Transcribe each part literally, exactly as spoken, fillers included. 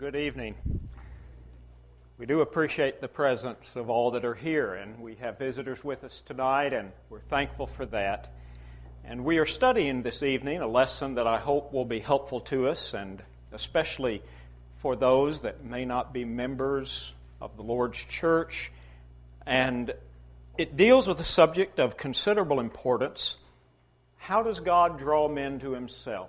good evening. We do appreciate the presence of all that are here, and we have visitors with us tonight, and we're thankful for that. And we are studying this evening a lesson that I hope will be helpful to us, and especially for those that may not be members of the Lord's church. And it deals with a subject of considerable importance. How does God draw men to Himself?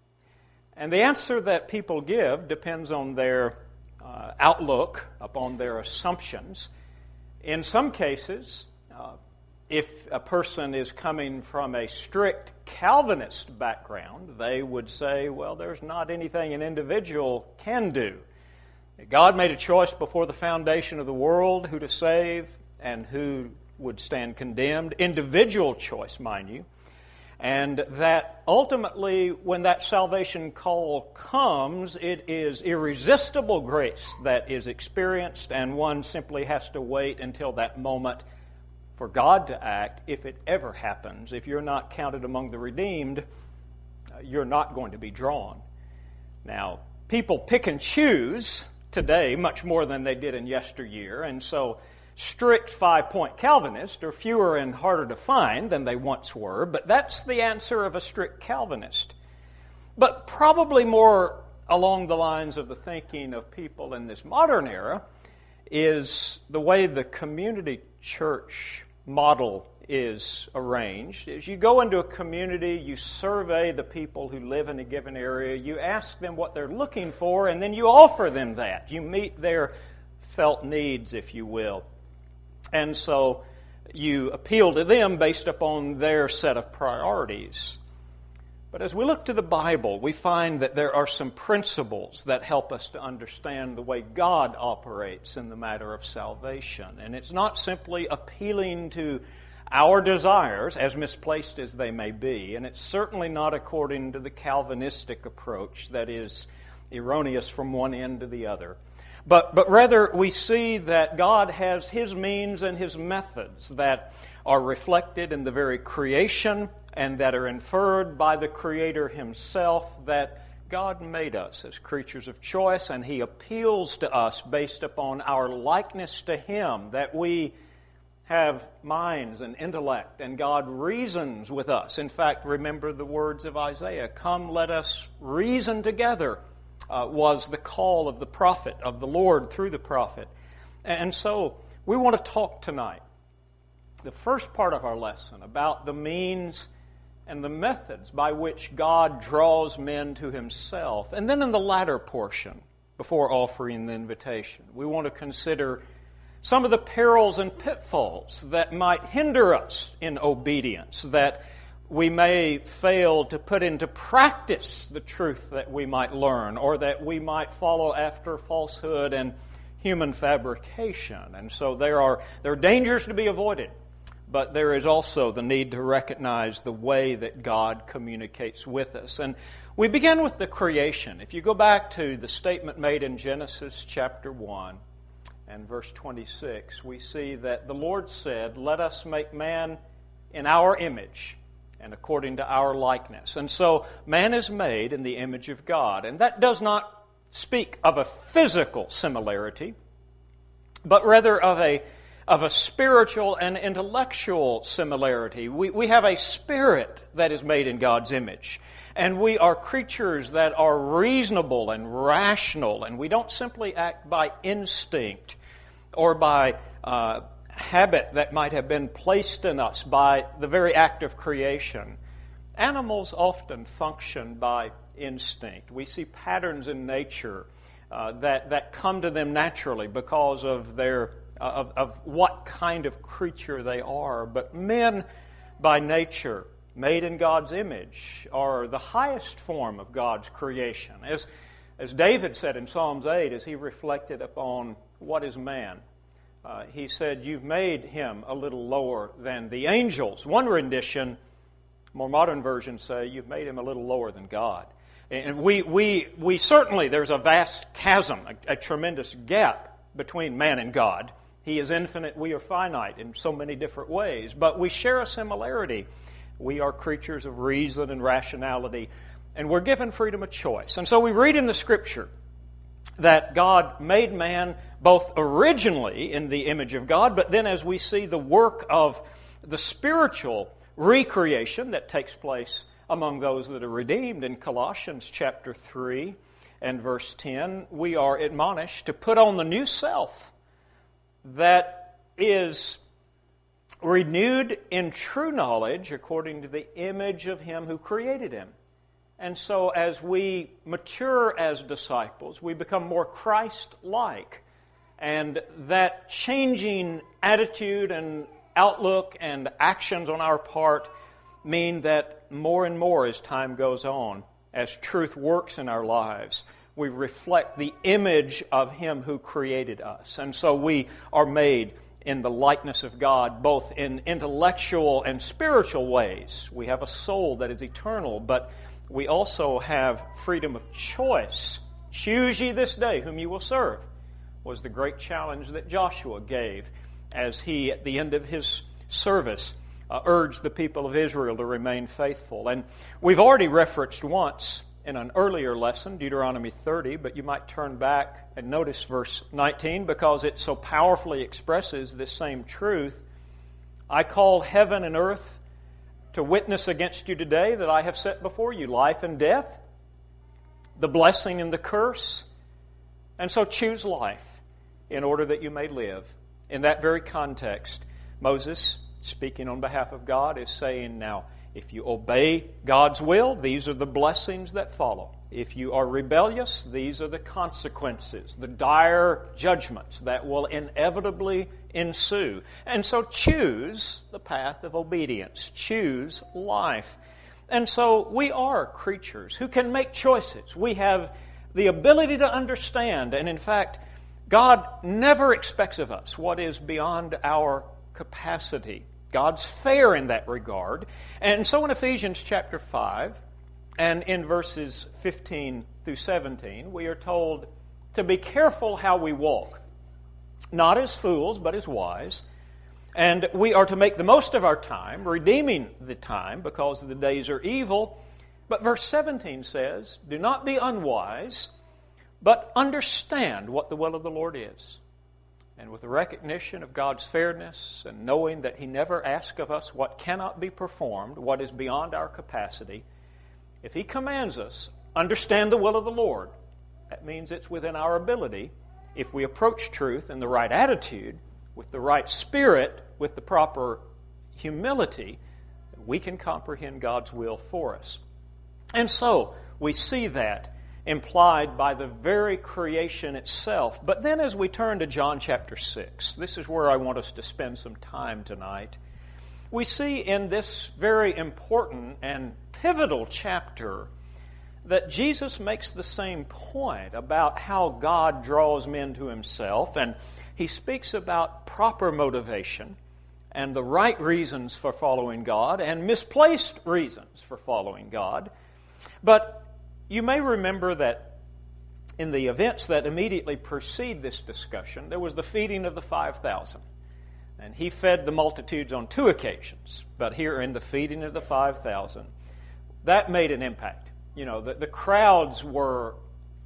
And the answer that people give depends on their uh, outlook, upon their assumptions. In some cases, uh, if a person is coming from a strict Calvinist background, they would say, well, there's not anything an individual can do. God made a choice before the foundation of the world who to save and who would stand condemned. Individual choice, mind you. And that ultimately, when that salvation call comes, it is irresistible grace that is experienced, and one simply has to wait until that moment for God to act, if it ever happens. If you're not counted among the redeemed, you're not going to be drawn. Now, people pick and choose today much more than they did in yesteryear, and so strict five-point Calvinists are fewer and harder to find than they once were, but that's the answer of a strict Calvinist. But probably more along the lines of the thinking of people in this modern era is the way the community church model is arranged. As you go into a community, you survey the people who live in a given area, you ask them what they're looking for, and then you offer them that. You meet their felt needs, if you will. And so you appeal to them based upon their set of priorities. But as we look to the Bible, we find that there are some principles that help us to understand the way God operates in the matter of salvation. And it's not simply appealing to our desires, as misplaced as they may be, and it's certainly not according to the Calvinistic approach that is erroneous from one end to the other. But but rather we see that God has His means and His methods that are reflected in the very creation and that are inferred by the Creator Himself, that God made us as creatures of choice, and He appeals to us based upon our likeness to Him, that we have minds and intellect, and God reasons with us. In fact, remember the words of Isaiah, "Come, let us reason together." Uh, was the call of the prophet, of the Lord through the prophet. And so we want to talk tonight, the first part of our lesson, about the means and the methods by which God draws men to Himself. And then in the latter portion, before offering the invitation, we want to consider some of the perils and pitfalls that might hinder us in obedience, that we may fail to put into practice the truth that we might learn, or that we might follow after falsehood and human fabrication. And so there are there are dangers to be avoided, but there is also the need to recognize the way that God communicates with us. And we begin with the creation. If you go back to the statement made in Genesis chapter one and verse twenty-six, we see that the Lord said, "Let us make man in our image, and according to our likeness." And so man is made in the image of God. And that does not speak of a physical similarity, but rather of a, of a spiritual and intellectual similarity. We, we have a spirit that is made in God's image. And we are creatures that are reasonable and rational. And we don't simply act by instinct or by uh, habit that might have been placed in us by the very act of creation. Animals often function by instinct. We see patterns in nature uh, that, that come to them naturally because of their uh, of, of what kind of creature they are. But men, by nature, made in God's image, are the highest form of God's creation. As, as David said in Psalms eight, as he reflected upon what is man, Uh, he said, "You've made him a little lower than the angels." One rendition, more modern versions say, "You've made him a little lower than God." And we we we certainly, there's a vast chasm, a, a tremendous gap between man and God. He is infinite, we are finite in so many different ways, but we share a similarity. We are creatures of reason and rationality, and we're given freedom of choice. And so we read in the Scripture that God made man both originally in the image of God, but then as we see the work of the spiritual recreation that takes place among those that are redeemed in Colossians chapter three and verse ten, we are admonished to put on the new self that is renewed in true knowledge according to the image of Him who created him. And so as we mature as disciples, we become more Christ-like. And that changing attitude and outlook and actions on our part mean that more and more as time goes on, as truth works in our lives, we reflect the image of Him who created us. And so we are made in the likeness of God, both in intellectual and spiritual ways. We have a soul that is eternal, but we also have freedom of choice. Choose ye this day whom you will serve, was the great challenge that Joshua gave as he, at the end of his service, uh, urged the people of Israel to remain faithful. And we've already referenced once in an earlier lesson, Deuteronomy thirty, but you might turn back and notice verse nineteen because it so powerfully expresses this same truth. I call heaven and earth to witness against you today that I have set before you life and death, the blessing and the curse. And so choose life in order that you may live. In that very context, Moses, speaking on behalf of God, is saying, now, if you obey God's will, these are the blessings that follow. If you are rebellious, these are the consequences, the dire judgments that will inevitably ensue. And so choose the path of obedience. Choose life. And so we are creatures who can make choices. We have the ability to understand. And in fact, God never expects of us what is beyond our capacity. God's fair in that regard. And so in Ephesians chapter five, and in verses fifteen through seventeen, we are told to be careful how we walk, not as fools, but as wise. And we are to make the most of our time, redeeming the time because the days are evil. But verse seventeen says, do not be unwise, but understand what the will of the Lord is. And with the recognition of God's fairness and knowing that He never asks of us what cannot be performed, what is beyond our capacity, if He commands us, understand the will of the Lord, that means it's within our ability, if we approach truth in the right attitude, with the right spirit, with the proper humility, we can comprehend God's will for us. And so, we see that implied by the very creation itself. But then as we turn to John chapter six, this is where I want us to spend some time tonight, we see in this very important and pivotal chapter that Jesus makes the same point about how God draws men to Himself, and He speaks about proper motivation and the right reasons for following God and misplaced reasons for following God. But you may remember that in the events that immediately precede this discussion, there was the feeding of the five thousand. And He fed the multitudes on two occasions. But here in the feeding of the five thousand, that made an impact. You know, the, the crowds were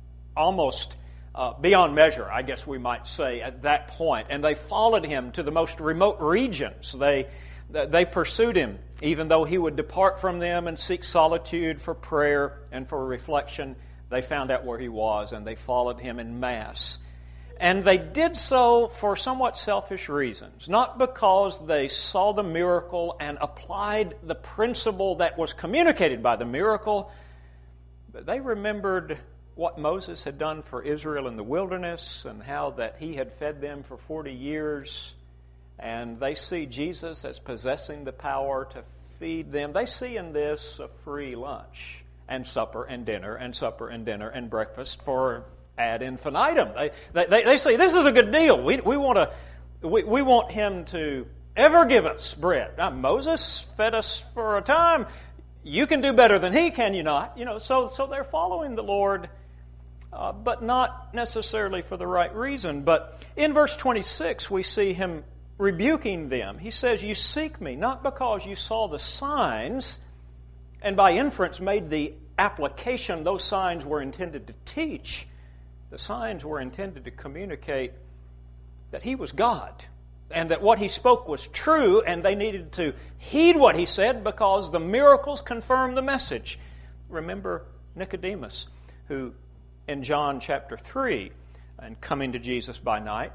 almost uh, beyond measure, I guess we might say, at that point. And they followed Him to the most remote regions. They They pursued Him, even though He would depart from them and seek solitude for prayer and for reflection. They found out where He was, and they followed Him en masse. And they did so for somewhat selfish reasons, not because they saw the miracle and applied the principle that was communicated by the miracle, but they remembered what Moses had done for Israel in the wilderness and how that He had fed them for forty years. And they see Jesus as possessing the power to feed them. They see in this a free lunch and supper and dinner and supper and dinner and breakfast for ad infinitum. They they, they say this is a good deal. We we want to we, we want Him to ever give us bread. Now, Moses fed us for a time. You can do better than he, can you not? You know, so so they're following the Lord, uh, but not necessarily for the right reason. But in verse twenty-six, we see Him rebuking them. He says, you seek me not because you saw the signs and by inference made the application those signs were intended to teach, The signs were intended to communicate that He was God and that what He spoke was true, and they needed to heed what He said because the miracles confirmed the message. Remember Nicodemus, who in John chapter three, and coming to Jesus by night,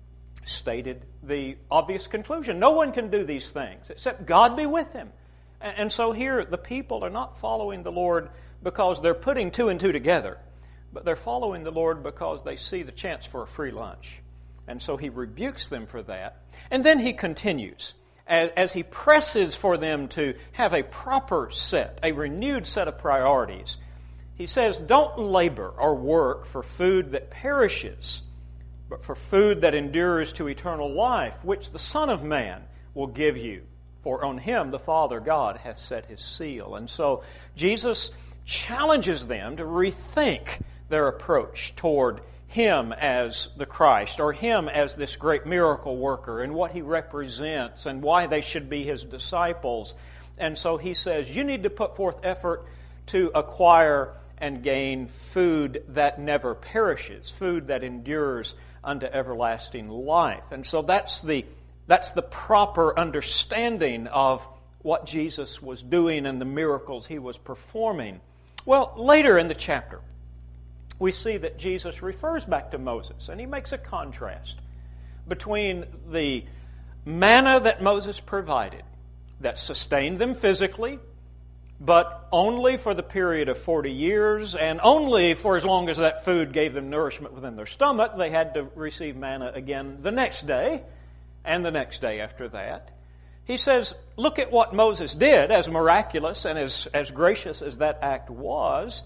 stated the obvious conclusion. No one can do these things except God be with him. And so here the people are not following the Lord because they're putting two and two together, but they're following the Lord because they see the chance for a free lunch. And so He rebukes them for that. And then He continues as, as He presses for them to have a proper set, a renewed set of priorities. He says, don't labor or work for food that perishes, but for food that endures to eternal life, which the Son of Man will give you. For on Him the Father God hath set His seal. And so Jesus challenges them to rethink their approach toward Him as the Christ, or Him as this great miracle worker, and what He represents, and why they should be His disciples. And so He says, you need to put forth effort to acquire and gain food that never perishes, food that endures unto everlasting life. And so that's the that's the proper understanding of what Jesus was doing and the miracles He was performing. Well, later in the chapter, we see that Jesus refers back to Moses, and He makes a contrast between the manna that Moses provided that sustained them physically, but only for the period of forty years, and only for as long as that food gave them nourishment within their stomach. They had to receive manna again the next day, and the next day after that. He says, look at what Moses did, as miraculous and as, as gracious as that act was.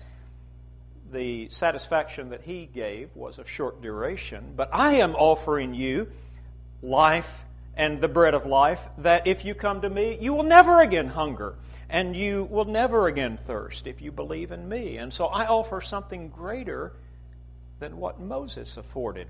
The satisfaction that he gave was of short duration, but I am offering you life and the bread of life, that if you come to me, you will never again hunger, and you will never again thirst if you believe in me. And so I offer something greater than what Moses afforded.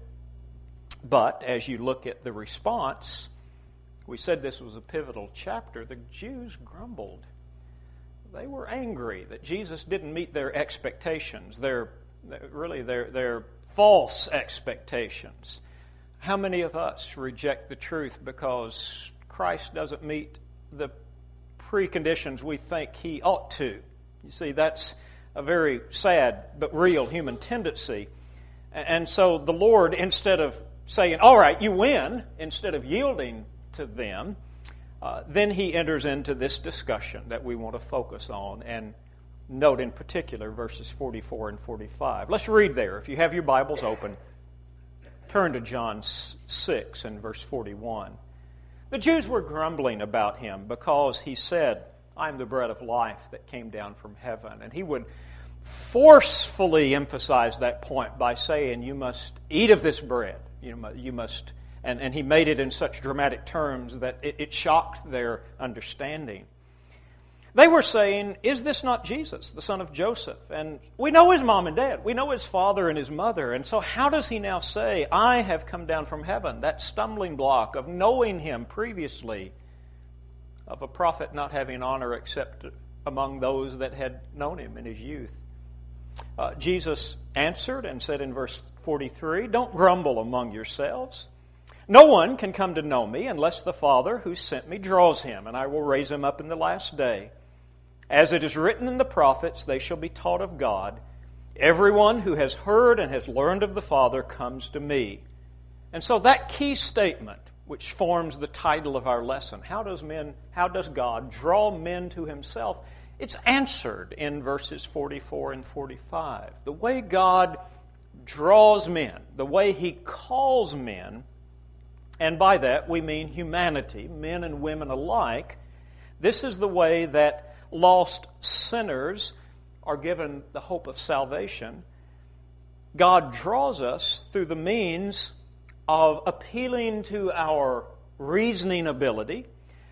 But as you look at the response, we said this was a pivotal chapter. The Jews grumbled. They were angry that Jesus didn't meet their expectations, their really their their false expectations. How many of us reject the truth because Christ doesn't meet the preconditions we think He ought to? You see, that's a very sad but real human tendency. And so the Lord, instead of saying, all right, you win, instead of yielding to them, uh, then He enters into this discussion that we want to focus on and note in particular verses forty-four and forty-five. Let's read there. If you have your Bibles open, turn to John six and verse forty-one. The Jews were grumbling about Him because He said, I am the bread of life that came down from heaven. And He would forcefully emphasize that point by saying, you must eat of this bread. You must, you must and, and He made it in such dramatic terms that it, it shocked their understanding. They were saying, is this not Jesus, the son of Joseph? And we know His mom and dad. We know His father and His mother. And so how does He now say, I have come down from heaven? That stumbling block of knowing Him previously, of a prophet not having honor except among those that had known Him in His youth. Uh, Jesus answered and said in verse forty-three, don't grumble among yourselves. No one can come to know me unless the Father who sent me draws him, and I will raise him up in the last day. As it is written in the prophets, they shall be taught of God. Everyone who has heard and has learned of the Father comes to me. And so that key statement, which forms the title of our lesson, how does men, how does God draw men to Himself? It's answered in verses forty-four and forty-five. The way God draws men, the way He calls men, and by that we mean humanity, men and women alike, this is the way that lost sinners are given the hope of salvation. God draws us through the means of appealing to our reasoning ability.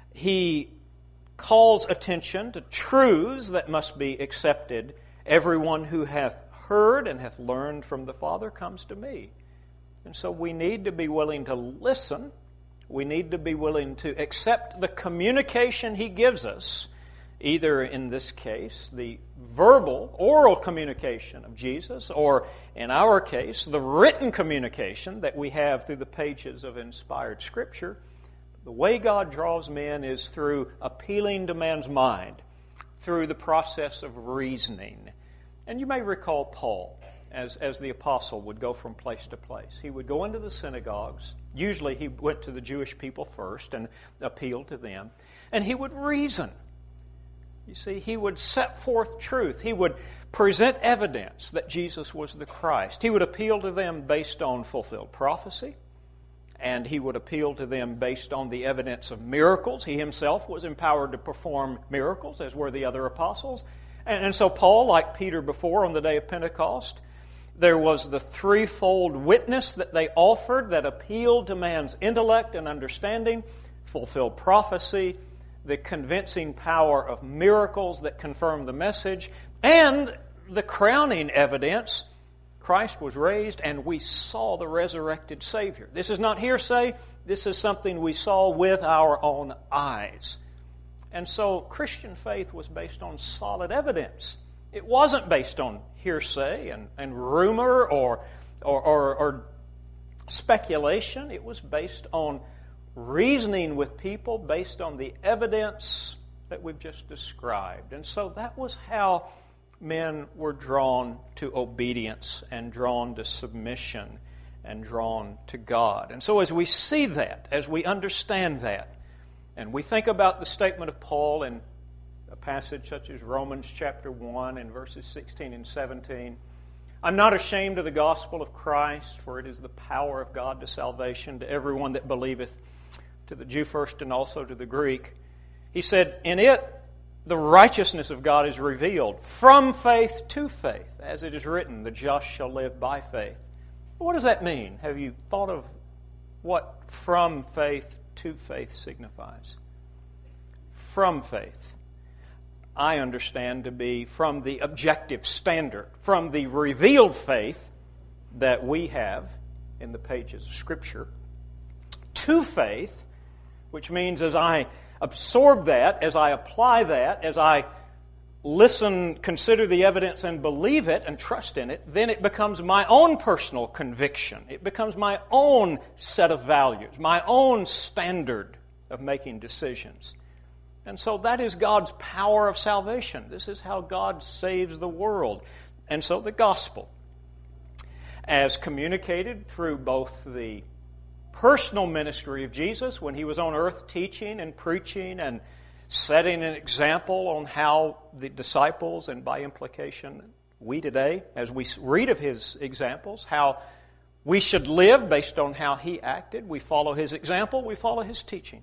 He calls attention to truths that must be accepted. Everyone who hath heard and hath learned from the Father comes to me. And so we need to be willing to listen. We need to be willing to accept the communication He gives us, either in this case, the verbal, oral communication of Jesus, or in our case, the written communication that we have through the pages of inspired Scripture. The way God draws men is through appealing to man's mind, through the process of reasoning. And you may recall Paul, as, as the apostle, would go from place to place. He would go into the synagogues. Usually he went to the Jewish people first and appealed to them. And he would reason. You see, he would set forth truth. He would present evidence that Jesus was the Christ. He would appeal to them based on fulfilled prophecy. And he would appeal to them based on the evidence of miracles. He himself was empowered to perform miracles, as were the other apostles. And, and so Paul, like Peter before on the day of Pentecost, there was the threefold witness that they offered that appealed to man's intellect and understanding, fulfilled prophecy, the convincing power of miracles that confirmed the message, and the crowning evidence, Christ was raised and we saw the resurrected Savior. This is not hearsay. This is something we saw with our own eyes. And so Christian faith was based on solid evidence. It wasn't based on hearsay and, and rumor or, or, or, or speculation. It was based on reasoning with people based on the evidence that we've just described. And so that was how men were drawn to obedience and drawn to submission and drawn to God. And so as we see that, as we understand that, and we think about the statement of Paul in a passage such as Romans chapter one and verses sixteen and seventeen, I'm not ashamed of the gospel of Christ, for it is the power of God to salvation to everyone that believeth, to the Jew first and also to the Greek. He said, in it the righteousness of God is revealed from faith to faith, as it is written, the just shall live by faith. What does that mean? Have you thought of what from faith to faith signifies? From faith, I understand to be from the objective standard, from the revealed faith that we have in the pages of Scripture, to faith, which means as I absorb that, as I apply that, as I listen, consider the evidence and believe it and trust in it, then it becomes my own personal conviction. It becomes my own set of values, my own standard of making decisions. And so that is God's power of salvation. This is how God saves the world. And so the gospel, as communicated through both the personal ministry of Jesus when He was on earth teaching and preaching and setting an example on how the disciples, and by implication we today, as we read of His examples, how we should live based on how He acted. We follow His example, we follow His teaching.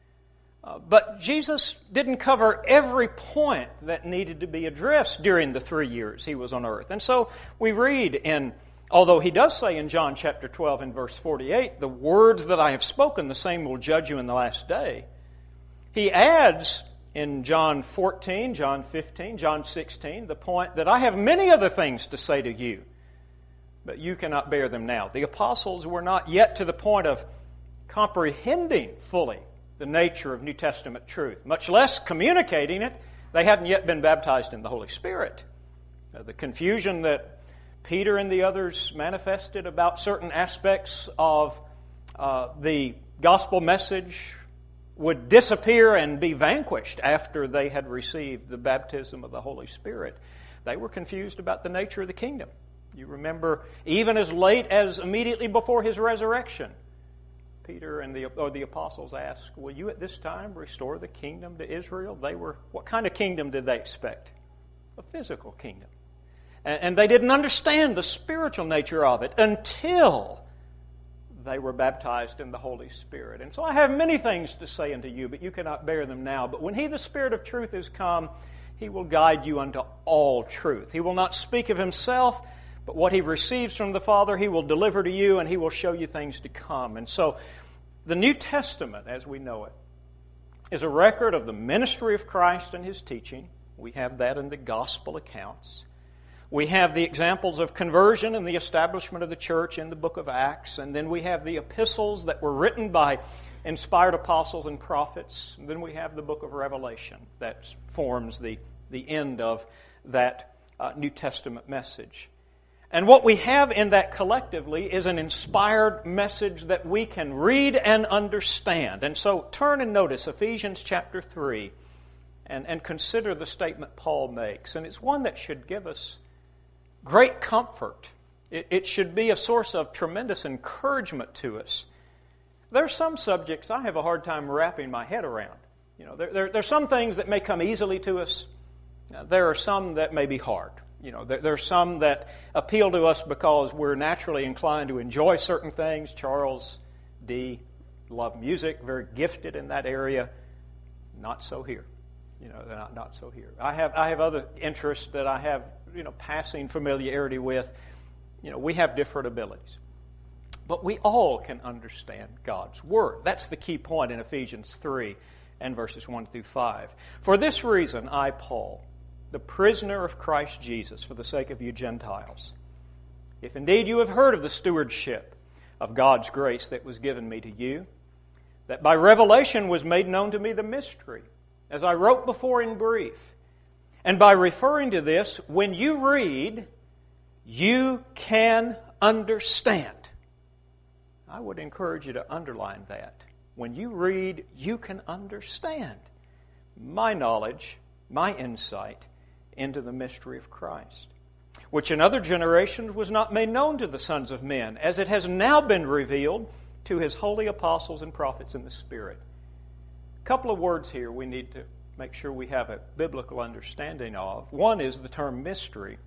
Uh, but Jesus didn't cover every point that needed to be addressed during the three years He was on earth. And so we read in Although He does say in John chapter twelve and verse forty-eight, the words that I have spoken, the same will judge you in the last day. He adds in John fourteen, John fifteen, John sixteen, the point that I have many other things to say to you, but you cannot bear them now. The apostles were not yet to the point of comprehending fully the nature of New Testament truth, much less communicating it. They hadn't yet been baptized in the Holy Spirit. Uh, the confusion that Peter and the others manifested about certain aspects of uh, the gospel message would disappear and be vanquished after they had received the baptism of the Holy Spirit. They were confused about the nature of the kingdom. You remember, even as late as immediately before His resurrection, Peter and the, or the apostles asked, will you at this time restore the kingdom to Israel? They were, what kind of kingdom did they expect? A physical kingdom. And they didn't understand the spiritual nature of it until they were baptized in the Holy Spirit. And so I have many things to say unto you, but you cannot bear them now. But when He, the Spirit of truth, is come, He will guide you unto all truth. He will not speak of Himself, but what He receives from the Father, He will deliver to you, and He will show you things to come. And so the New Testament, as we know it, is a record of the ministry of Christ and His teaching. We have that in the gospel accounts. We have the examples of conversion and the establishment of the church in the book of Acts. And then we have the epistles that were written by inspired apostles and prophets. And then we have the book of Revelation that forms the, the end of that uh, New Testament message. And what we have in that collectively is an inspired message that we can read and understand. And so turn and notice Ephesians chapter three and, and consider the statement Paul makes. And it's one that should give us great comfort. It, it should be a source of tremendous encouragement to us. There are some subjects I have a hard time wrapping my head around. You know, there, there, there are some things that may come easily to us. Uh, there are some that may be hard. You know, there, there are some that appeal to us because we're naturally inclined to enjoy certain things. Charles D. loved music, very gifted in that area. Not so here. You know, not, not so here. I have I have other interests that I have, you know, passing familiarity with. You know, we have different abilities. But we all can understand God's Word. That's the key point in Ephesians three and verses one through five. For this reason, I, Paul, the prisoner of Christ Jesus, for the sake of you Gentiles, if indeed you have heard of the stewardship of God's grace that was given me to you, that by revelation was made known to me the mystery, as I wrote before in brief. And by referring to this, when you read, you can understand. I would encourage you to underline that. When you read, you can understand my knowledge, my insight into the mystery of Christ, which in other generations was not made known to the sons of men, as it has now been revealed to His holy apostles and prophets in the Spirit. A couple of words here we need to make sure we have a biblical understanding of. One is the term mystery.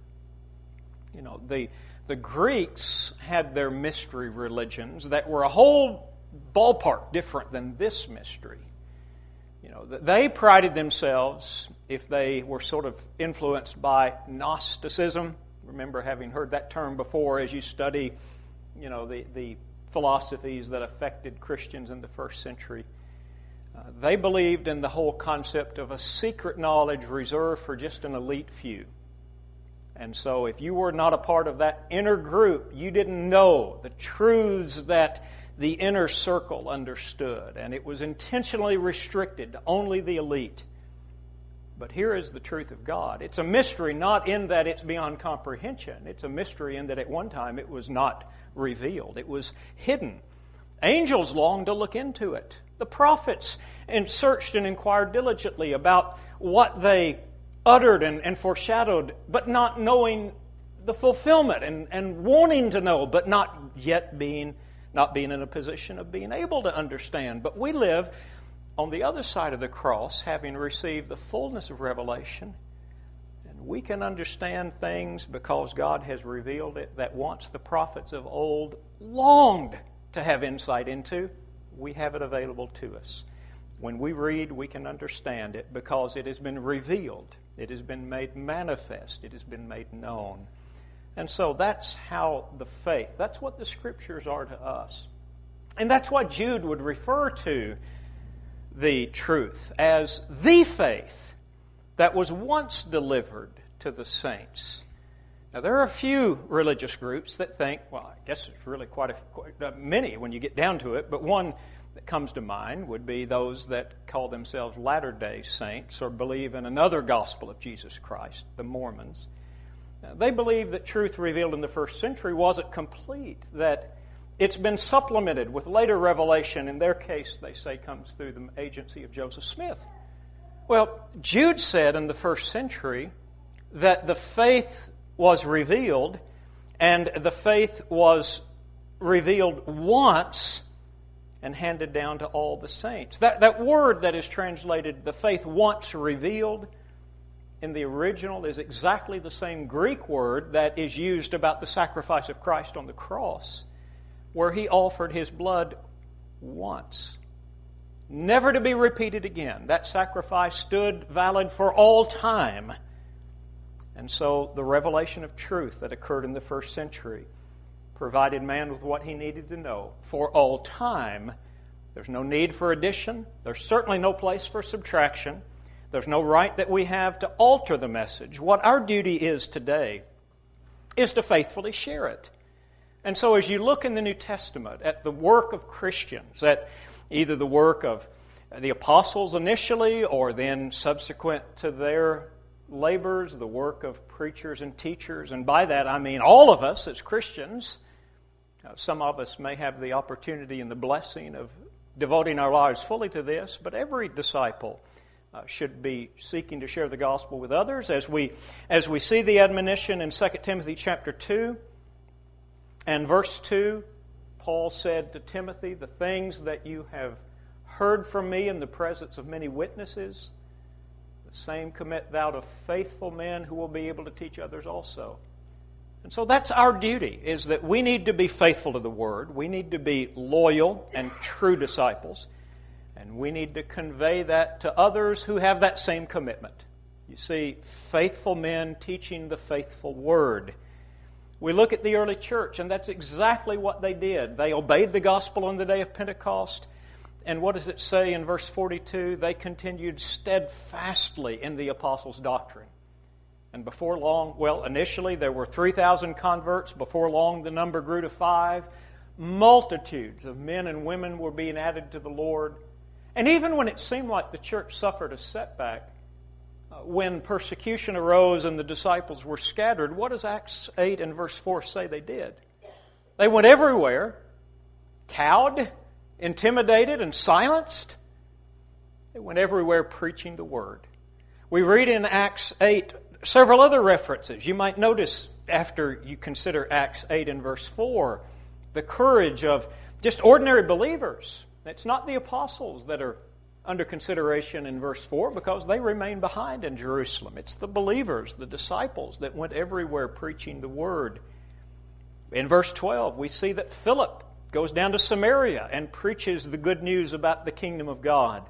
You know, the, the Greeks had their mystery religions that were a whole ballpark different than this mystery. You know, they prided themselves, if they were sort of influenced by Gnosticism. Remember having heard that term before as you study, you know, the, the philosophies that affected Christians in the first century. Uh, they believed in the whole concept of a secret knowledge reserved for just an elite few. And so if you were not a part of that inner group, you didn't know the truths that the inner circle understood, and it was intentionally restricted to only the elite. But here is the truth of God. It's a mystery not in that it's beyond comprehension. It's a mystery in that at one time it was not revealed. It was hidden. Angels longed to look into it. The prophets and searched and inquired diligently about what they uttered and, and foreshadowed, but not knowing the fulfillment, and, and wanting to know, but not yet being Not being in a position of being able to understand. But we live on the other side of the cross, having received the fullness of revelation. And we can understand things because God has revealed it that once the prophets of old longed to have insight into, we have it available to us. When we read, we can understand it because it has been revealed. It has been made manifest. It has been made known. And so that's how the faith, that's what the Scriptures are to us. And that's why Jude would refer to the truth as the faith that was once delivered to the saints. Now, there are a few religious groups that think, well, I guess it's really quite, a, quite uh, many when you get down to it, but one that comes to mind would be those that call themselves Latter-day Saints or believe in another gospel of Jesus Christ, the Mormons. Now, they believe that truth revealed in the first century wasn't complete, that it's been supplemented with later revelation. In their case, they say, comes through the agency of Joseph Smith. Well, Jude said in the first century that the faith was revealed, and the faith was revealed once and handed down to all the saints. That, that word that is translated, the faith once revealed, in the original is exactly the same Greek word that is used about the sacrifice of Christ on the cross, where He offered His blood once, never to be repeated again. That sacrifice stood valid for all time. And so the revelation of truth that occurred in the first century provided man with what he needed to know for all time. There's no need for addition. There's certainly no place for subtraction. There's no right that we have to alter the message. What our duty is today is to faithfully share it. And so as you look in the New Testament at the work of Christians, at either the work of the apostles initially or then subsequent to their labors, the work of preachers and teachers, and by that I mean all of us as Christians. Uh, some of us may have the opportunity and the blessing of devoting our lives fully to this, but every disciple uh, should be seeking to share the gospel with others. As we as we see the admonition in Second Timothy chapter two and verse two, Paul said to Timothy, "The things that you have heard from me in the presence of many witnesses, the same commit thou to faithful men who will be able to teach others also." And so that's our duty, is that we need to be faithful to the Word. We need to be loyal and true disciples. And we need to convey that to others who have that same commitment. You see, faithful men teaching the faithful Word. We look at the early church, and that's exactly what they did. They obeyed the gospel on the day of Pentecost. And what does it say in verse forty-two? They continued steadfastly in the apostles' doctrine. And before long, well, initially there were three thousand converts. Before long, the number grew to five. Multitudes of men and women were being added to the Lord. And even when it seemed like the church suffered a setback, uh, when persecution arose and the disciples were scattered, what does Acts eight and verse four say they did? They went everywhere, cowed, intimidated, and silenced. They went everywhere preaching the Word. We read in Acts eight several other references. You might notice after you consider Acts eight and verse four, the courage of just ordinary believers. It's not the apostles that are under consideration in verse four because they remain behind in Jerusalem. It's the believers, the disciples that went everywhere preaching the Word. In verse twelve, we see that Philip goes down to Samaria and preaches the good news about the kingdom of God.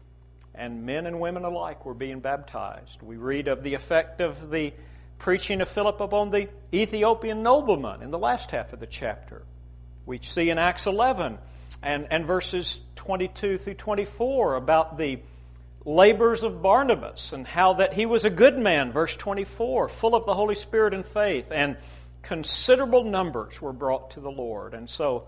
And men and women alike were being baptized. We read of the effect of the preaching of Philip upon the Ethiopian nobleman in the last half of the chapter. We see in Acts eleven and, and verses twenty-two through twenty-four about the labors of Barnabas and how that he was a good man, verse twenty-four, full of the Holy Spirit and faith, and considerable numbers were brought to the Lord. And so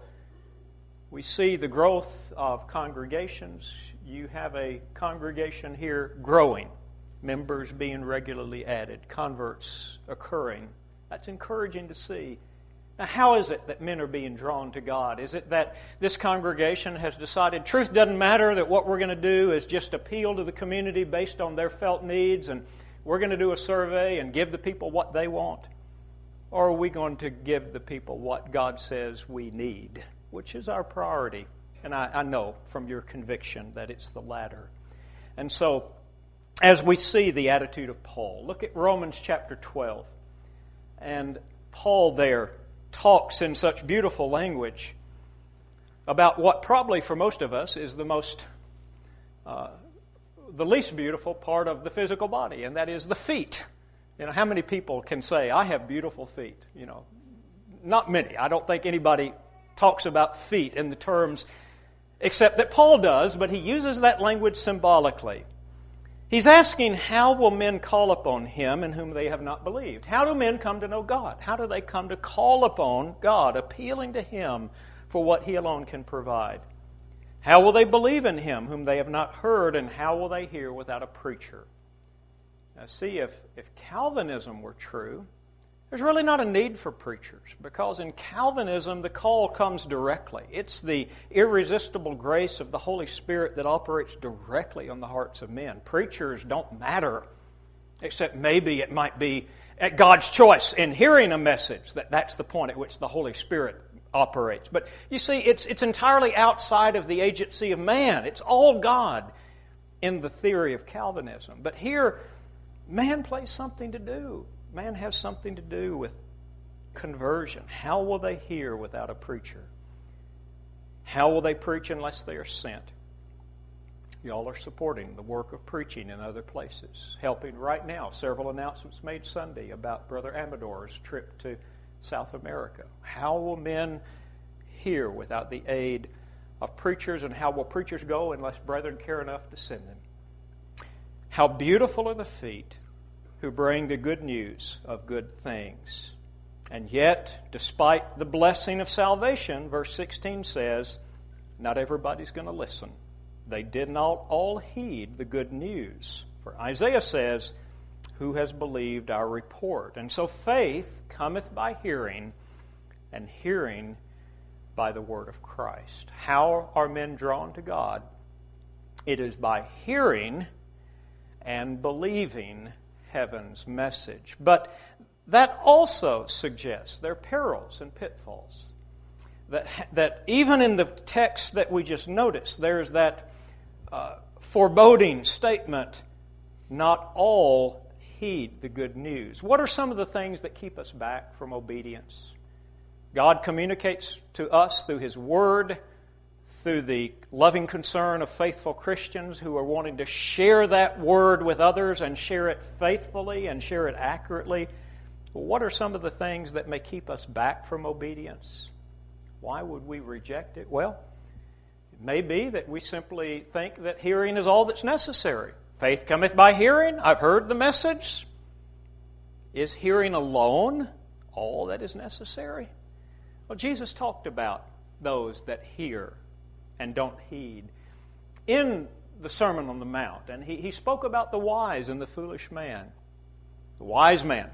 we see the growth of congregations. You have a congregation here growing, members being regularly added, converts occurring. That's encouraging to see. Now, how is it that men are being drawn to God? Is it that this congregation has decided truth doesn't matter, that what we're going to do is just appeal to the community based on their felt needs, and we're going to do a survey and give the people what they want? Or are we going to give the people what God says we need, which is our priority? And I, I know from your conviction that it's the latter. And so, as we see the attitude of Paul, look at Romans chapter twelve. And Paul there talks in such beautiful language about what probably for most of us is the most, uh, the least beautiful part of the physical body, and that is the feet. You know, how many people can say, "I have beautiful feet"? You know, not many. I don't think anybody talks about feet in the terms, except that Paul does, but he uses that language symbolically. He's asking, how will men call upon Him in whom they have not believed? How do men come to know God? How do they come to call upon God, appealing to Him for what He alone can provide? How will they believe in Him whom they have not heard, and how will they hear without a preacher? Now see, if, if Calvinism were true, there's really not a need for preachers, because in Calvinism the call comes directly. It's the irresistible grace of the Holy Spirit that operates directly on the hearts of men. Preachers don't matter, except maybe it might be at God's choice in hearing a message. That, that's the point at which the Holy Spirit operates. But you see, it's, it's entirely outside of the agency of man. It's all God in the theory of Calvinism. But here, man plays something to do. Man has something to do with conversion. How will they hear without a preacher? How will they preach unless they are sent? Y'all are supporting the work of preaching in other places. Helping right now. Several announcements made Sunday about Brother Amador's trip to South America. How will men hear without the aid of preachers, and how will preachers go unless brethren care enough to send them? How beautiful are the feet who bring the good news of good things. And yet, despite the blessing of salvation, verse sixteen says, not everybody's going to listen. They did not all heed the good news. For Isaiah says, who has believed our report? And so faith cometh by hearing, and hearing by the word of Christ. How are men drawn to God? It is by hearing and believing heaven's message. But that also suggests there are perils and pitfalls. That, that even in the text that we just noticed, there's that uh, foreboding statement, not all heed the good news. What are some of the things that keep us back from obedience? God communicates to us through His Word, through the loving concern of faithful Christians who are wanting to share that Word with others and share it faithfully and share it accurately. What are some of the things that may keep us back from obedience? Why would we reject it? Well, it may be that we simply think that hearing is all that's necessary. Faith cometh by hearing. I've heard the message. Is hearing alone all that is necessary? Well, Jesus talked about those that hear and don't heed in the Sermon on the Mount. And he, he spoke about the wise and the foolish man. The wise man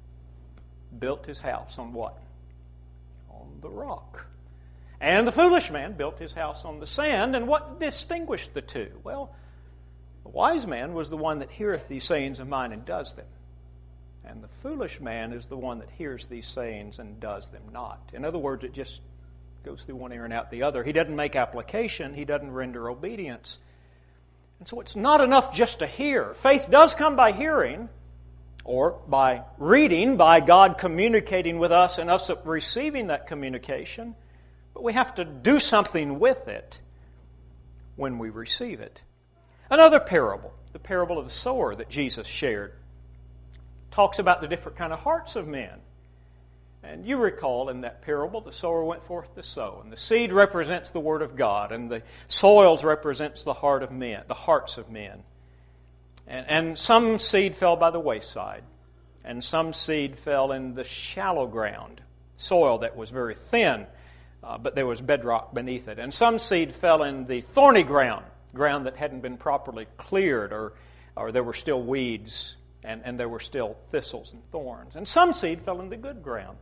built his house on what? On the rock. And the foolish man built his house on the sand. And what distinguished the two? Well, the wise man was the one that heareth these sayings of mine and does them. And the foolish man is the one that hears these sayings and does them not. In other words, it just goes through one ear and out the other. He doesn't make application. He doesn't render obedience. And so it's not enough just to hear. Faith does come by hearing, or by reading, by God communicating with us and us receiving that communication. But we have to do something with it when we receive it. Another parable, the parable of the sower that Jesus shared, talks about the different kind of hearts of men. And you recall in that parable, the sower went forth to sow, and the seed represents the Word of God, and the soils represents the heart of men, the hearts of men. And, and some seed fell by the wayside, and some seed fell in the shallow ground, soil that was very thin, uh, but there was bedrock beneath it. And some seed fell in the thorny ground, ground that hadn't been properly cleared, or, or there were still weeds, and, and there were still thistles and thorns. And some seed fell in the good ground.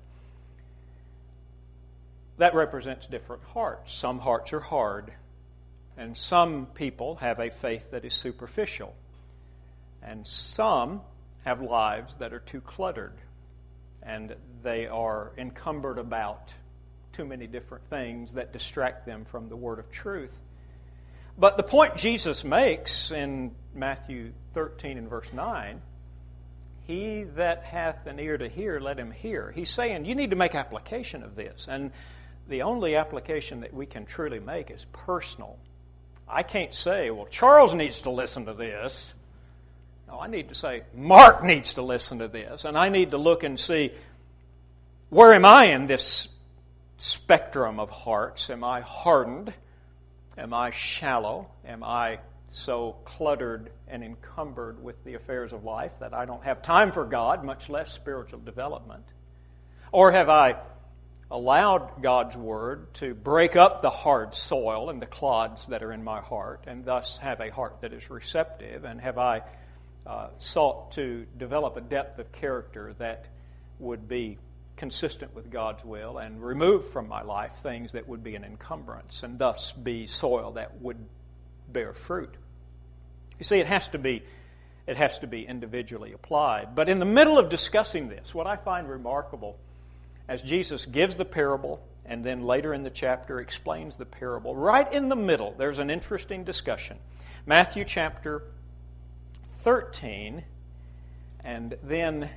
That represents different hearts. Some hearts are hard, and some people have a faith that is superficial. And some have lives that are too cluttered, and they are encumbered about too many different things that distract them from the word of truth. But the point Jesus makes in Matthew thirteen and verse nine, he that hath an ear to hear, let him hear. He's saying you need to make application of this. And the only application that we can truly make is personal. I can't say, well, Charles needs to listen to this. No, I need to say, Mark needs to listen to this. And I need to look and see, where am I in this spectrum of hearts? Am I hardened? Am I shallow? Am I so cluttered and encumbered with the affairs of life that I don't have time for God, much less spiritual development? Or have I allowed God's Word to break up the hard soil and the clods that are in my heart, and thus have a heart that is receptive? And have I uh, sought to develop a depth of character that would be consistent with God's will and remove from my life things that would be an encumbrance and thus be soil that would bear fruit? You see, it has to be it has to be individually applied. But in the middle of discussing this, what I find remarkable, as Jesus gives the parable and then later in the chapter explains the parable, right in the middle there's an interesting discussion. Matthew chapter thirteen, and then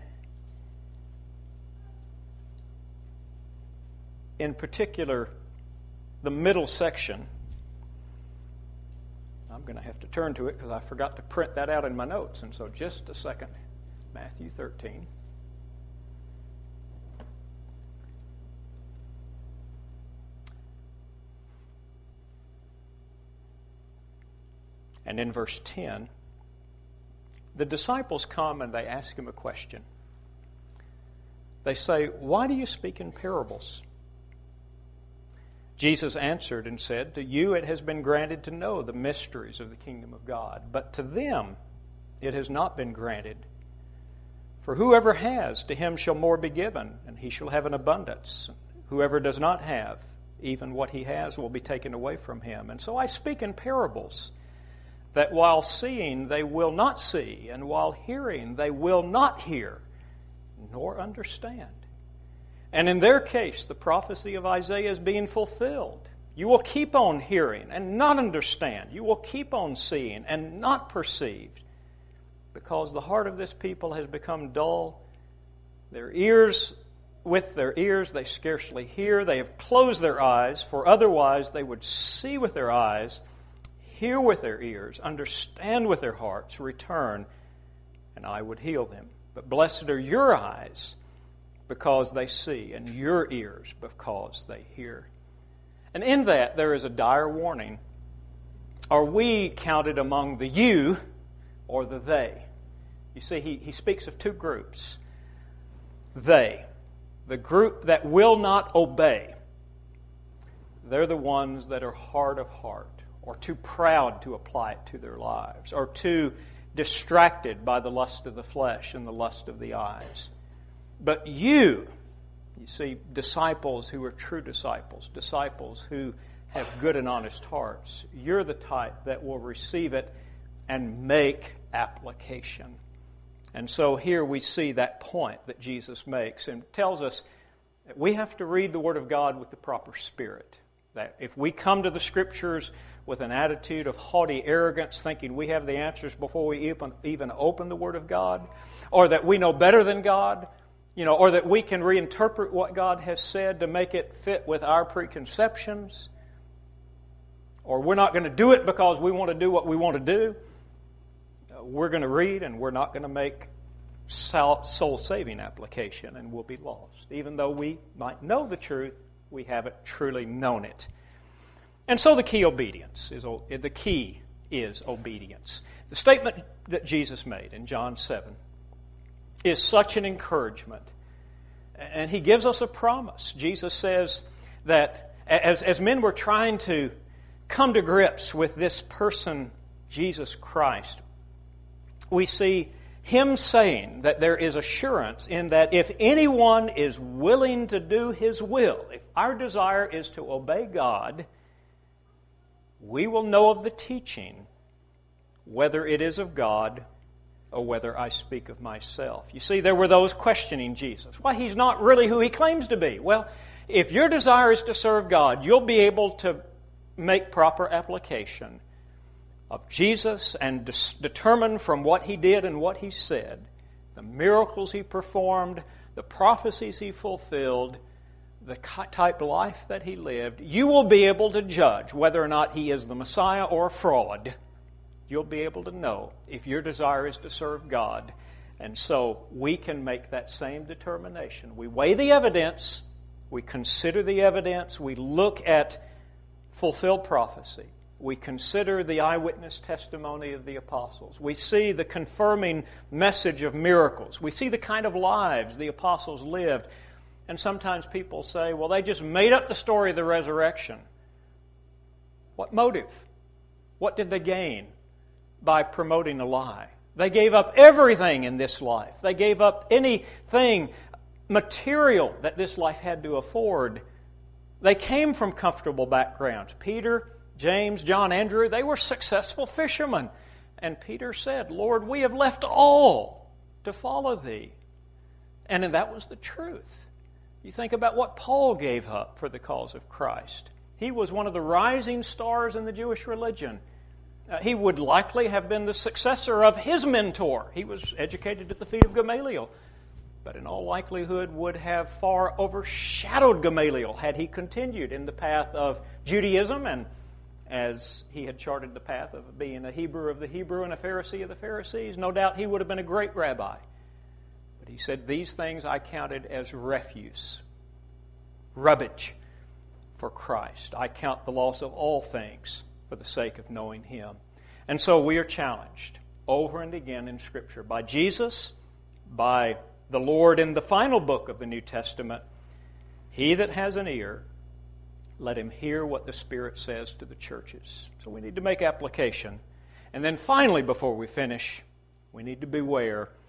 in particular the middle section. I'm going to have to turn to it because I forgot to print that out in my notes, and so just a second. Matthew thirteen. And in verse ten, the disciples come and they ask him a question. They say, "Why do you speak in parables?" Jesus answered and said, "To you it has been granted to know the mysteries of the kingdom of God, but to them it has not been granted. For whoever has, to him shall more be given, and he shall have an abundance. Whoever does not have, even what he has will be taken away from him. And so I speak in parables, that while seeing they will not see, and while hearing they will not hear, nor understand. And in their case, the prophecy of Isaiah is being fulfilled. You will keep on hearing and not understand. You will keep on seeing and not perceive, because the heart of this people has become dull. Their ears, with their ears, they scarcely hear. They have closed their eyes, for otherwise they would see with their eyes, hear with their ears, understand with their hearts, return, and I would heal them. But blessed are your eyes, because they see, and your ears, because they hear. And in that, there is a dire warning. Are we counted among the you or the they? You see, he, he speaks of two groups. They, the group that will not obey, they're the ones that are hard of heart, or too proud to apply it to their lives, or too distracted by the lust of the flesh and the lust of the eyes. But you, you see, disciples who are true disciples, disciples who have good and honest hearts, you're the type that will receive it and make application. And so here we see that point that Jesus makes and tells us that we have to read the Word of God with the proper spirit. That if we come to the Scriptures with an attitude of haughty arrogance, thinking we have the answers before we even, even open the Word of God, or that we know better than God, you know, or that we can reinterpret what God has said to make it fit with our preconceptions, or we're not going to do it because we want to do what we want to do, we're going to read and we're not going to make soul-saving application, and we'll be lost. Even though we might know the truth, we haven't truly known it. And so the key obedience is the key is obedience. The statement that Jesus made in John seven is such an encouragement. And he gives us a promise. Jesus says that as, as men were trying to come to grips with this person, Jesus Christ, we see him saying that there is assurance in that if anyone is willing to do his will, if our desire is to obey God, we will know of the teaching, whether it is of God or whether I speak of myself. You see, there were those questioning Jesus. Why, he's not really who he claims to be. Well, if your desire is to serve God, you'll be able to make proper application of Jesus and dis- determine from what he did and what he said, the miracles he performed, the prophecies he fulfilled, the type of life that he lived. You will be able to judge whether or not he is the Messiah or a fraud. You'll be able to know if your desire is to serve God. And so we can make that same determination. We weigh the evidence, we consider the evidence, we look at fulfilled prophecy. We consider the eyewitness testimony of the apostles. We see the confirming message of miracles. We see the kind of lives the apostles lived. And sometimes people say, well, they just made up the story of the resurrection. What motive? What did they gain by promoting a lie? They gave up everything in this life. They gave up anything material that this life had to afford. They came from comfortable backgrounds. Peter, James, John, Andrew, they were successful fishermen. And Peter said, Lord, we have left all to follow Thee. And that was the truth. You think about what Paul gave up for the cause of Christ. He was one of the rising stars in the Jewish religion. Uh, he would likely have been the successor of his mentor. He was educated at the feet of Gamaliel, but in all likelihood would have far overshadowed Gamaliel had he continued in the path of Judaism, and as he had charted the path of being a Hebrew of the Hebrew and a Pharisee of the Pharisees. No doubt he would have been a great rabbi. But he said, these things I counted as refuse, rubbish for Christ. I count the loss of all things for the sake of knowing Him. And so we are challenged over and again in Scripture by Jesus, by the Lord in the final book of the New Testament. He that has an ear, let him hear what the Spirit says to the churches. So we need to make application. And then finally, before we finish, we need to beware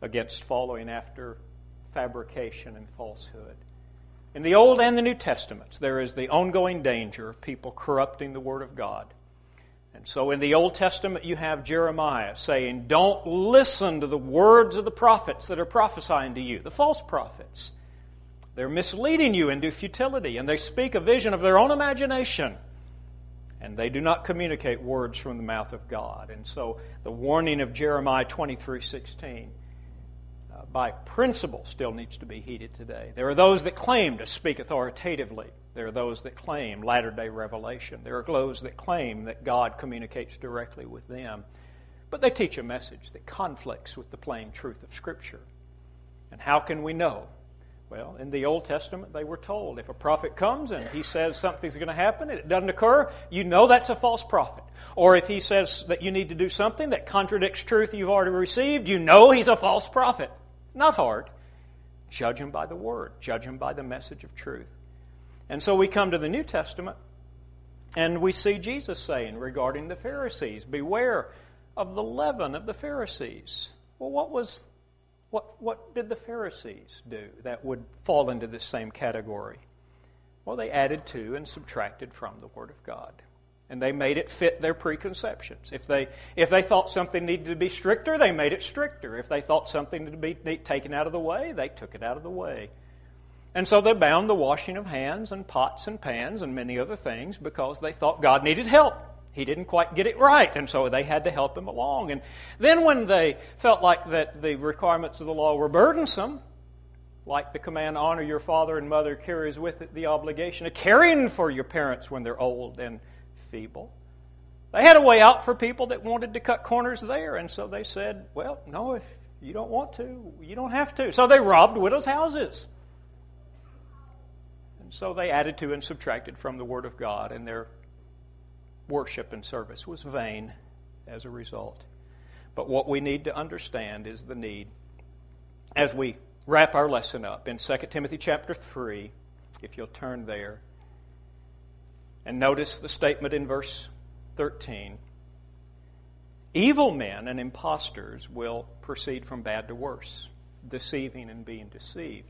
against following after fabrication and falsehood. In the Old and the New Testaments, there is the ongoing danger of people corrupting the Word of God. And so in the Old Testament, you have Jeremiah saying, don't listen to the words of the prophets that are prophesying to you, the false prophets. They're misleading you into futility, and they speak a vision of their own imagination. And they do not communicate words from the mouth of God. And so the warning of Jeremiah twenty-three sixteen, uh, by principle, still needs to be heeded today. There are those that claim to speak authoritatively. There are those that claim latter-day revelation. There are those that claim that God communicates directly with them. But they teach a message that conflicts with the plain truth of Scripture. And how can we know? Well, in the Old Testament, they were told if a prophet comes and he says something's going to happen and it doesn't occur, you know that's a false prophet. Or if he says that you need to do something that contradicts truth you've already received, you know he's a false prophet. Not hard. Judge him by the Word. Judge him by the message of truth. And so we come to the New Testament, and we see Jesus saying regarding the Pharisees, beware of the leaven of the Pharisees. Well, what was what what did the Pharisees do that would fall into this same category? Well, they added to and subtracted from the Word of God. And they made it fit their preconceptions. If they if they thought something needed to be stricter, they made it stricter. If they thought something needed to be taken out of the way, they took it out of the way. And so they bound the washing of hands and pots and pans and many other things because they thought God needed help. He didn't quite get it right, and so they had to help him along. And then when they felt like that the requirements of the law were burdensome, like the command, honor your father and mother, carries with it the obligation of caring for your parents when they're old and feeble. They had a way out for people that wanted to cut corners there, and so they said, well, no, if you don't want to, you don't have to. So they robbed widows' houses. So they added to and subtracted from the Word of God, and their worship and service was vain as a result. But what we need to understand is the need, as we wrap our lesson up in Second Timothy chapter three, if you'll turn there, and notice the statement in verse thirteen. Evil men and impostors will proceed from bad to worse, deceiving and being deceived.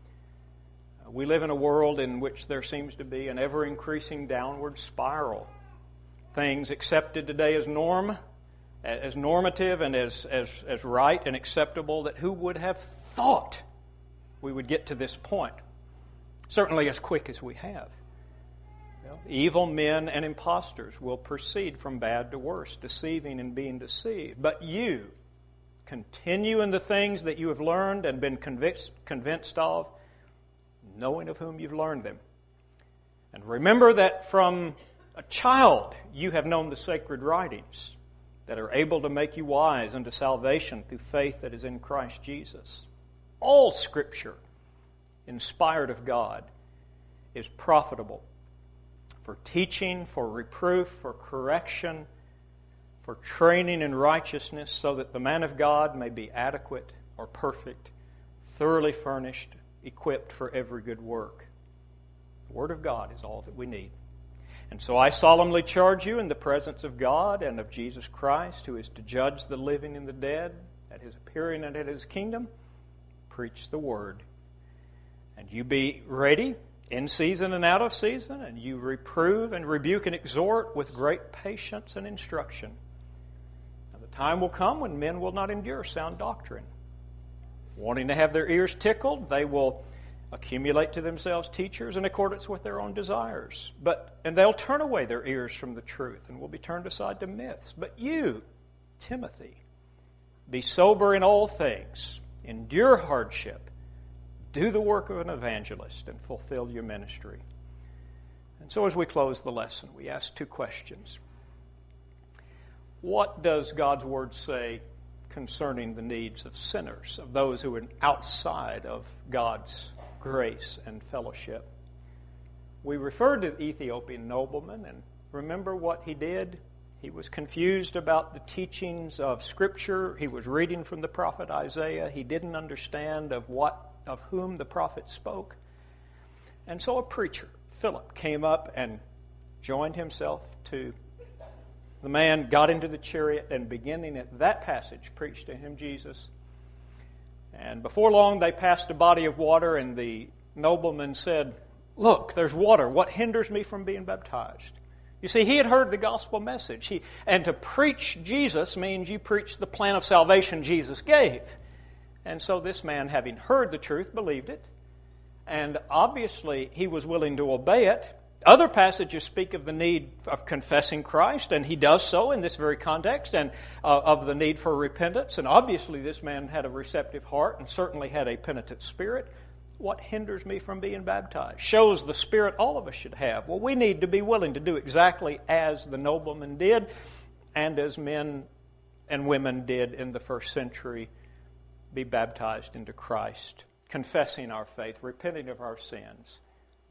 We live in a world in which there seems to be an ever-increasing downward spiral. Things accepted today as norm, as normative and as, as, as right and acceptable, that who would have thought we would get to this point? Certainly as quick as we have. Well, evil men and impostors will proceed from bad to worse, deceiving and being deceived. But you continue in the things that you have learned and been convinced, convinced of, knowing of whom you've learned them. And remember that from a child you have known the sacred writings that are able to make you wise unto salvation through faith that is in Christ Jesus. All Scripture, inspired of God, is profitable for teaching, for reproof, for correction, for training in righteousness, so that the man of God may be adequate or perfect, thoroughly furnished, equipped for every good work. The Word of God is all that we need. And so I solemnly charge you in the presence of God and of Jesus Christ, who is to judge the living and the dead at His appearing and at His kingdom, preach the Word. And you be ready in season and out of season, and you reprove and rebuke and exhort with great patience and instruction. And the time will come when men will not endure sound doctrine. Wanting to have their ears tickled, they will accumulate to themselves teachers in accordance with their own desires. But and they'll turn away their ears from the truth and will be turned aside to myths. But you, Timothy, be sober in all things, endure hardship, do the work of an evangelist, and fulfill your ministry. And so as we close the lesson, we ask two questions. What does God's Word say concerning the needs of sinners, of those who are outside of God's grace and fellowship? We referred to the Ethiopian nobleman, and remember what he did? He was confused about the teachings of Scripture. He was reading from the prophet Isaiah. He didn't understand of what of whom the prophet spoke. And so a preacher, Philip, came up and joined himself to the man, got into the chariot, and beginning at that passage, preached to him Jesus. And before long, they passed a body of water, and the nobleman said, "Look, there's water. What hinders me from being baptized?" You see, he had heard the gospel message. He, and to preach Jesus means you preach the plan of salvation Jesus gave. And so this man, having heard the truth, believed it. And obviously, he was willing to obey it. Other passages speak of the need of confessing Christ, and he does so in this very context, and uh, of the need for repentance. And obviously, this man had a receptive heart and certainly had a penitent spirit. What hinders me from being baptized? Shows the spirit all of us should have. Well, we need to be willing to do exactly as the nobleman did, and as men and women did in the first century, be baptized into Christ, confessing our faith, repenting of our sins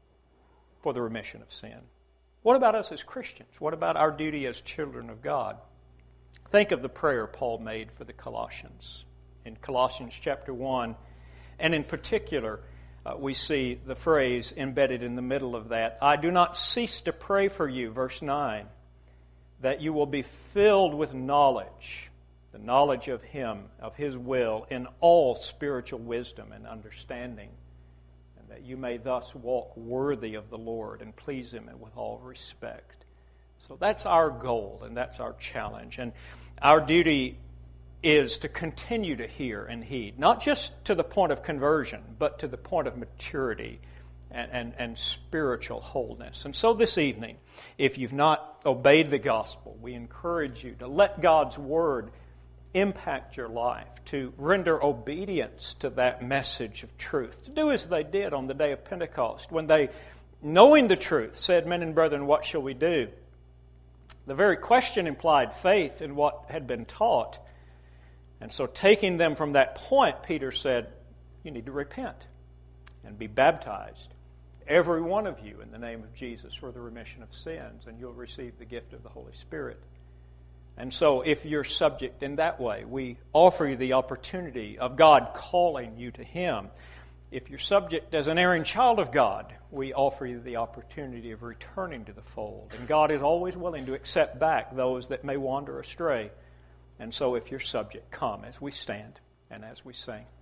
for the remission of sin. What about us as Christians? What about our duty as children of God? Think of the prayer Paul made for the Colossians in Colossians chapter one, and in particular, Uh, we see the phrase embedded in the middle of that. "I do not cease to pray for you," verse nine, "that you will be filled with knowledge," the knowledge of Him, of His will, "in all spiritual wisdom and understanding, and that you may thus walk worthy of the Lord and please Him with all respect." So that's our goal, and that's our challenge. And our duty is to continue to hear and heed, not just to the point of conversion, but to the point of maturity and, and, and spiritual wholeness. And so this evening, if you've not obeyed the gospel, we encourage you to let God's Word impact your life, to render obedience to that message of truth, to do as they did on the day of Pentecost, when they, knowing the truth, said, "Men and brethren, what shall we do?" The very question implied faith in what had been taught. And so taking them from that point, Peter said, you need to repent and be baptized, every one of you, in the name of Jesus for the remission of sins, and you'll receive the gift of the Holy Spirit. And so if you're subject in that way, we offer you the opportunity of God calling you to Him. If you're subject as an erring child of God, we offer you the opportunity of returning to the fold. And God is always willing to accept back those that may wander astray. And so if you're subject, come as we stand and as we sing.